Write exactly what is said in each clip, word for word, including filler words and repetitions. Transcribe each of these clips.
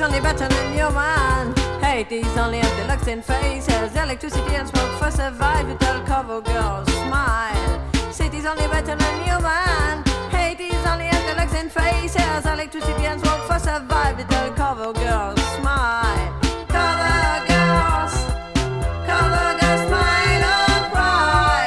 only better than your man. Hate is only empty looks in faces. Electricity and smoke for survival. Cover girls smile. City's only better than your man. Hate is only empty looks in faces. Electricity and smoke for survival. Cover girls smile. Cover girls. Cover girls smile or cry.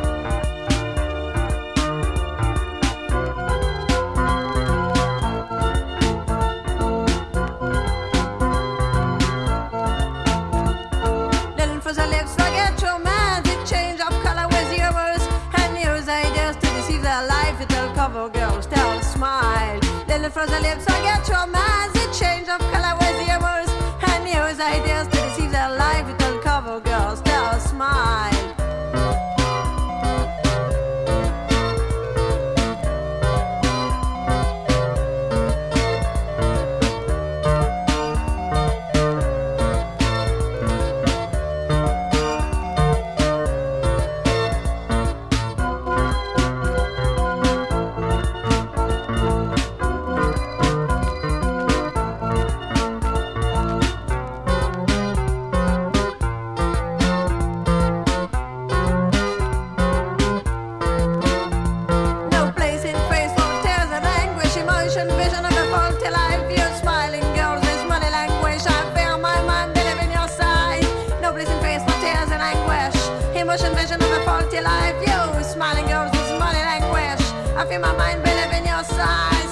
Little fuzzy lips forget romantic change of color with humors and use ideas to deceive their life. It'll cover girls, they'll smile. Little fuzzy lips forget romantic change of color with humors and use ideas to deceive their life. It'll cover girls, they'll smile. No place in face for tears and anguish, emotion, vision of a faulty life. You smiling girls, this money languish. I feel my mind believe in your side. No place in face for tears and anguish, emotion, vision of a faulty life. You smiling girls, this money languish. I feel my mind believe in your side.